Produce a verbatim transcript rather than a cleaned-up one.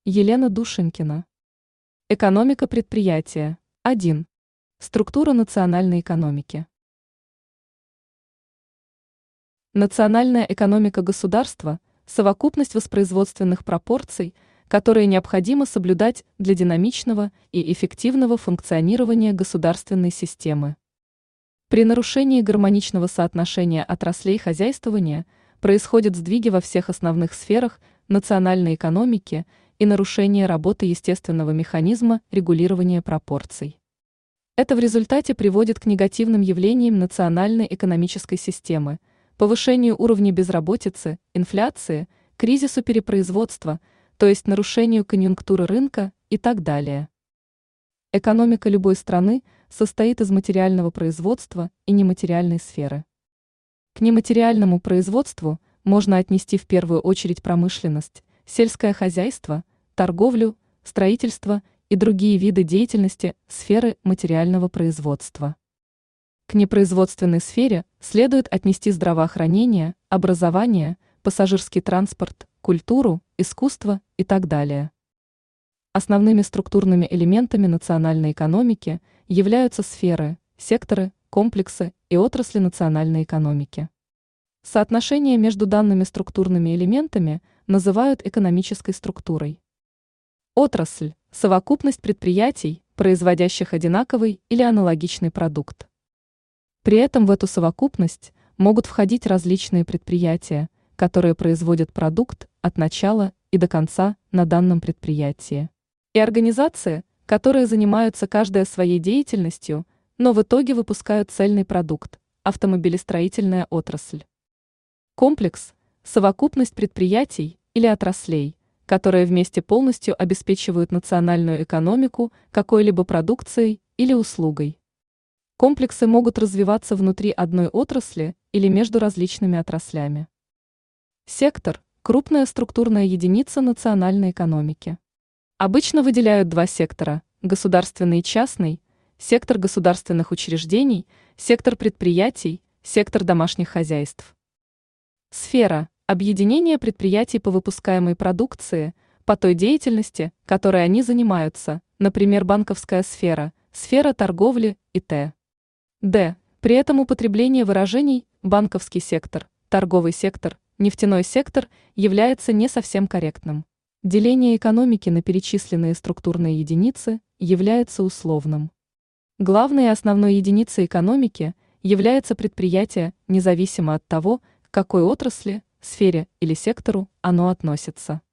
Елена Душенькина. Экономика предприятия. один. Структура национальной экономики. Национальная экономика государства – совокупность воспроизводственных пропорций, которые необходимо соблюдать для динамичного и эффективного функционирования государственной системы. При нарушении гармоничного соотношения отраслей хозяйствования происходят сдвиги во всех основных сферах национальной экономики и нарушение работы естественного механизма регулирования пропорций. Это в результате приводит к негативным явлениям национальной экономической системы, повышению уровня безработицы, инфляции, кризису перепроизводства, то есть нарушению конъюнктуры рынка и так далее. Экономика любой страны состоит из материального производства и нематериальной сферы. К нематериальному производству можно отнести в первую очередь промышленность, сельское хозяйство, торговлю, строительство и другие виды деятельности сферы материального производства. К непроизводственной сфере следует отнести здравоохранение, образование, пассажирский транспорт, культуру, искусство и так далее. Основными структурными элементами национальной экономики являются сферы, секторы, комплексы и отрасли национальной экономики. Соотношение между данными структурными элементами называют экономической структурой. Отрасль – совокупность предприятий, производящих одинаковый или аналогичный продукт. При этом в эту совокупность могут входить различные предприятия, которые производят продукт от начала и до конца на данном предприятии, и организации, которые занимаются каждая своей деятельностью, но в итоге выпускают цельный продукт – автомобилестроительная отрасль. Комплекс – совокупность предприятий или отраслей, которые вместе полностью обеспечивают национальную экономику какой-либо продукцией или услугой. Комплексы могут развиваться внутри одной отрасли или между различными отраслями. Сектор – крупная структурная единица национальной экономики. Обычно выделяют два сектора – государственный и частный, сектор государственных учреждений, сектор предприятий, сектор домашних хозяйств. Сфера – объединение предприятий по выпускаемой продукции, по той деятельности, которой они занимаются, например, банковская сфера, сфера торговли и т.д. Д. При этом употребление выражений «банковский сектор», «торговый сектор», «нефтяной сектор» является не совсем корректным. Деление экономики на перечисленные структурные единицы является условным. Главной и основной единицей экономики является предприятие, независимо от того, к какой отрасли, сфере или сектору оно относится.